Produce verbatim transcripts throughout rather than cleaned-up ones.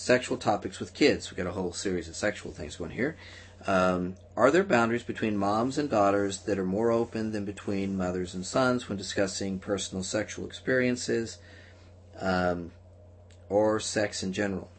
sexual topics with kids. We've got a whole series of sexual things going here. Um, are there boundaries between moms and daughters that are more open than between mothers and sons when discussing personal sexual experiences um, or sex in general?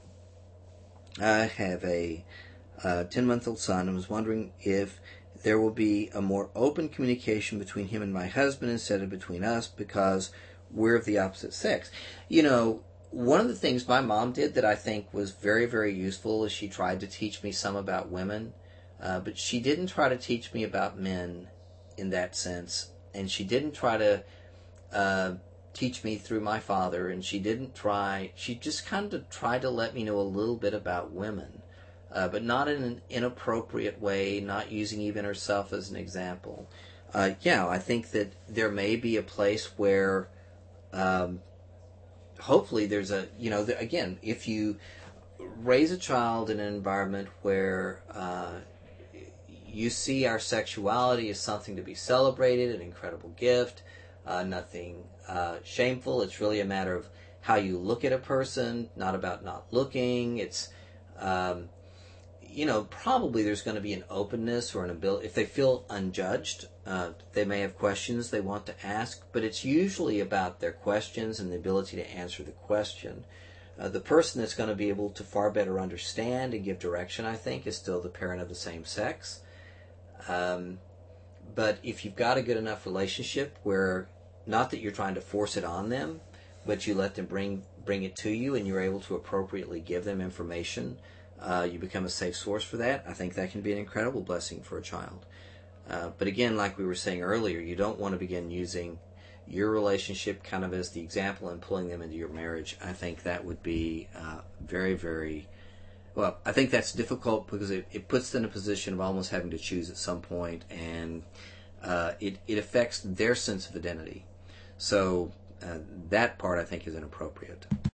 I have a uh, ten-month-old son and was wondering if there will be a more open communication between him and my husband instead of between us because we're of the opposite sex. You know, one of the things my mom did that I think was very, very useful is she tried to teach me some about women. Uh, but she didn't try to teach me about men in that sense. And she didn't try to uh, teach me through my father. And she didn't try, she just kind of tried to let me know a little bit about women. Uh, but not in an inappropriate way, not using even herself as an example. Uh, yeah, I think that there may be a place where um, hopefully there's a, you know, the, again, if you raise a child in an environment where uh, you see our sexuality as something to be celebrated, an incredible gift, uh, nothing uh, shameful. It's really a matter of how you look at a person, not about not looking. It's, um, you know, probably there's going to be an openness or an ability. If they feel unjudged, uh, they may have questions they want to ask, but it's usually about their questions and the ability to answer the question. Uh, the person that's going to be able to far better understand and give direction, I think, is still the parent of the same sex. Um, but if you've got a good enough relationship where, not that you're trying to force it on them, but you let them bring bring it to you and you're able to appropriately give them information, uh, you become a safe source for that. I think that can be an incredible blessing for a child. Uh, but again, like we were saying earlier, you don't want to begin using your relationship kind of as the example and pulling them into your marriage. I think that would be uh, very, very... Well, I think that's difficult because it, it puts them in a position of almost having to choose at some point, and uh, it, it affects their sense of identity. So uh, that part, I think, is inappropriate.